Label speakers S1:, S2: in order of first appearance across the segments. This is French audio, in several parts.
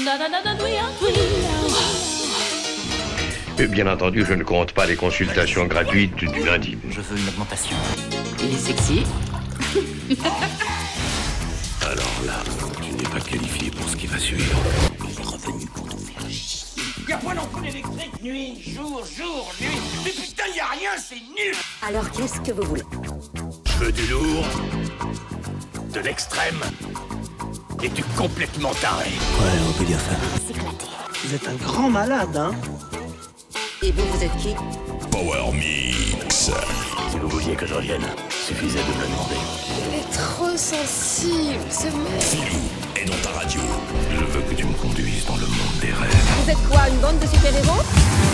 S1: Bien entendu, je ne compte pas les consultations gratuites du lundi.
S2: Je veux une augmentation. Il est sexy.
S3: Alors là, tu n'es pas qualifié pour ce qui va suivre.
S2: Il est revenu pour nous faire chier.
S4: Y'a pas d'ampoule électrique, nuit, jour, nuit. Mais putain, y'a rien, c'est nul.
S5: Alors qu'est-ce que vous voulez?
S4: Je veux du lourd, de l'extrême, et du complètement taré.
S2: Ouais, on peut dire ça.
S5: S'éclater.
S6: Vous êtes un grand malade, hein?
S5: Et vous êtes qui?
S3: Power Mix.
S4: Si vous vouliez que je revienne, suffisait de me le demander.
S7: Il est trop sensible, ce mec.
S3: Philou est dans ta radio. Je veux que tu me conduises dans le monde des rêves.
S5: Vous êtes quoi, une bande de super-héros?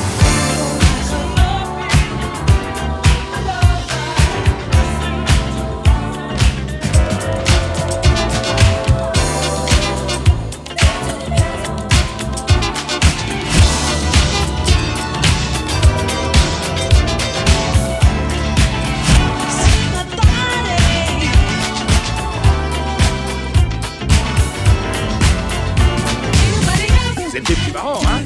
S4: C'est des petits marrants, hein?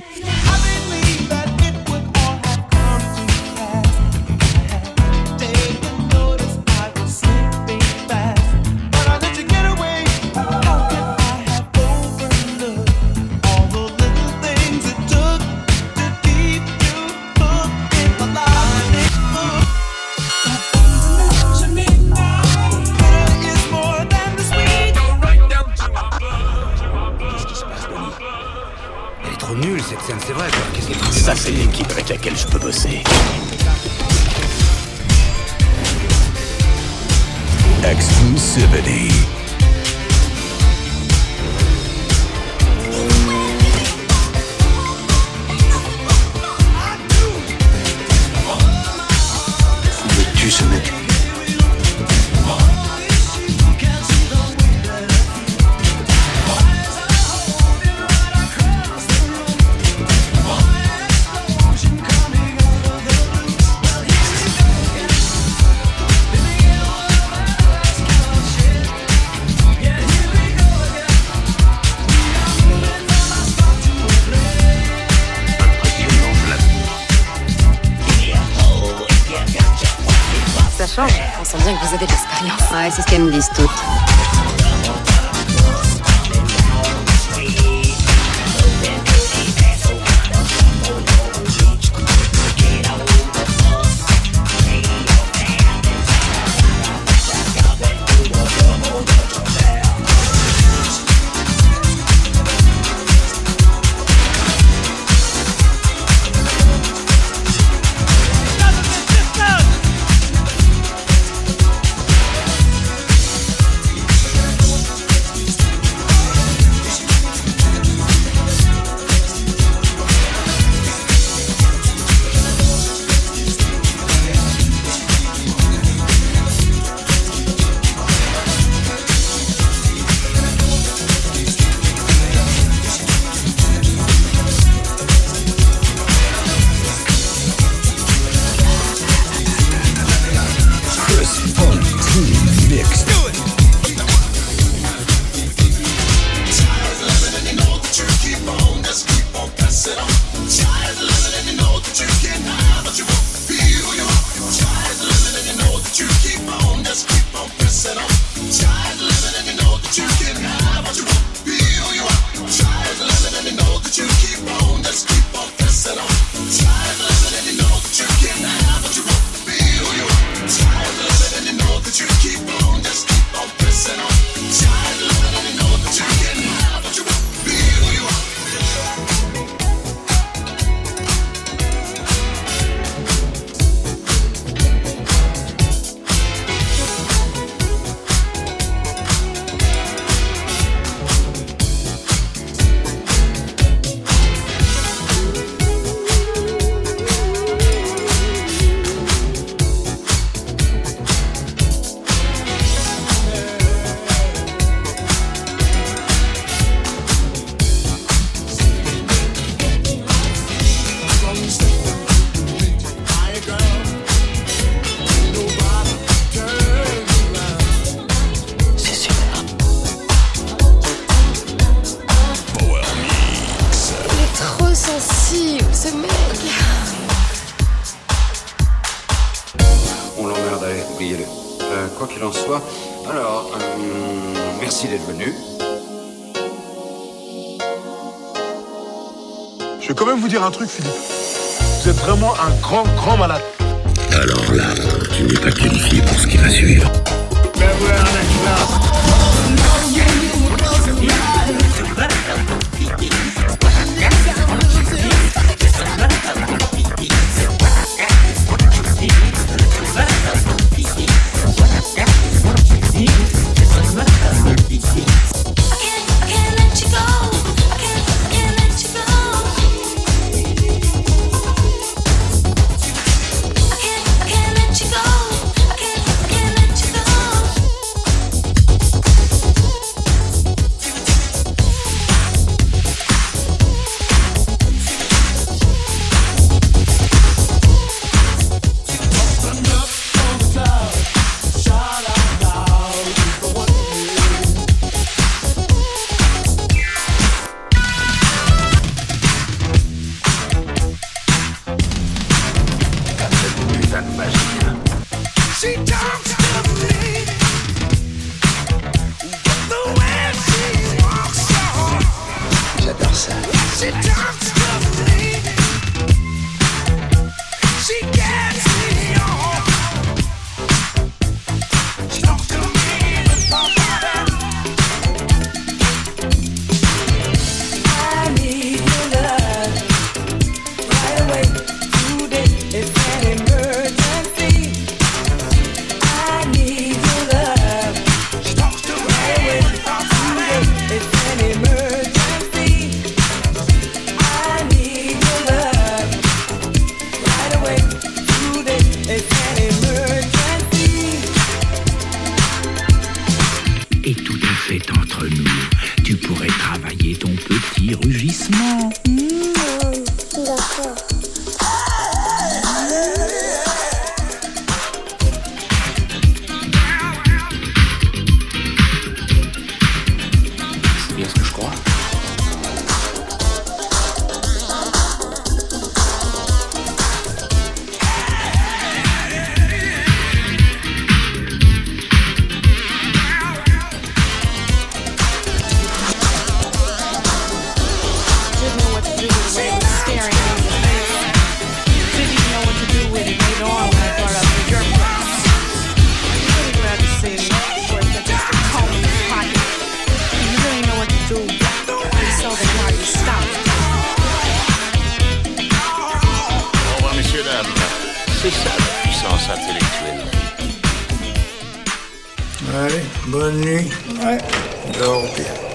S2: Elle est trop nulle cette scène, c'est vrai quoi. Qu'est-ce qu'elle fait?
S4: Ça, c'est l'équipe avec laquelle je peux bosser.
S3: Exclusivity.
S2: Il tue ce mec.
S7: Ça change, on sent bien que vous avez de l'expérience.
S5: Ouais, c'est ce qu'elles me disent toutes.
S2: quoi qu'il en soit. Alors, merci d'être venu.
S8: Je vais quand même vous dire un truc, Philippe. Vous êtes vraiment un grand malade.
S3: Alors là, tu n'es pas qualifié pour ce qui va suivre.
S4: Ben voilà la classe.
S2: J'adore ça.
S9: Et tout est fait entre nous. Tu pourrais travailler ton petit rugissement.
S5: D'accord.
S2: C'est bien ce que je crois.
S4: C'est ça la puissance intellectuelle.
S8: Allez, bonne nuit. Ouais. Dors bien.